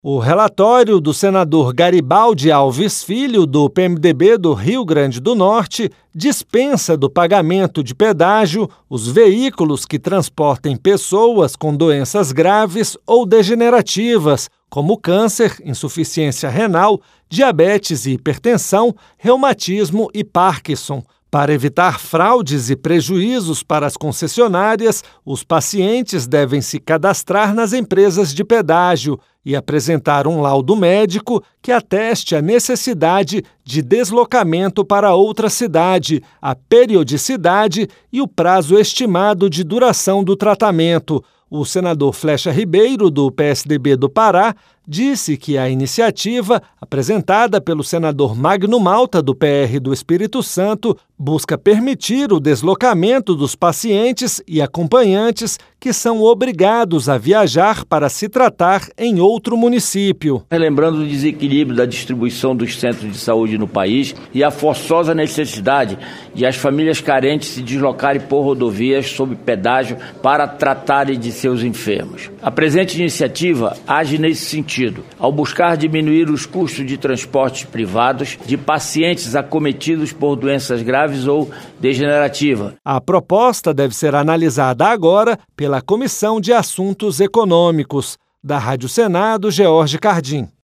O relatório do senador Garibaldi Alves Filho, do PMDB do Rio Grande do Norte, dispensa do pagamento de pedágio os veículos que transportem pessoas com doenças graves ou degenerativas, como câncer, insuficiência renal, diabetes e hipertensão, reumatismo e Parkinson. Para evitar fraudes e prejuízos para as concessionárias, os pacientes devem se cadastrar nas empresas de pedágio e apresentar um laudo médico que ateste a necessidade de deslocamento para outra cidade, a periodicidade e o prazo estimado de duração do tratamento. O senador Flecha Ribeiro, do PSDB do Pará, disse que a iniciativa, apresentada pelo senador Magno Malta, do PR do Espírito Santo, busca permitir o deslocamento dos pacientes e acompanhantes que são obrigados a viajar para se tratar em outro município. Relembrando o desequilíbrio da distribuição dos centros de saúde no país e a forçosa necessidade de as famílias carentes se deslocarem por rodovias sob pedágio para tratarem de seus enfermos. A presente iniciativa age nesse sentido, ao buscar diminuir os custos de transportes privados de pacientes acometidos por doenças graves ou degenerativas. A proposta deve ser analisada agora pela Comissão de Assuntos Econômicos. Da Rádio Senado, George Cardim.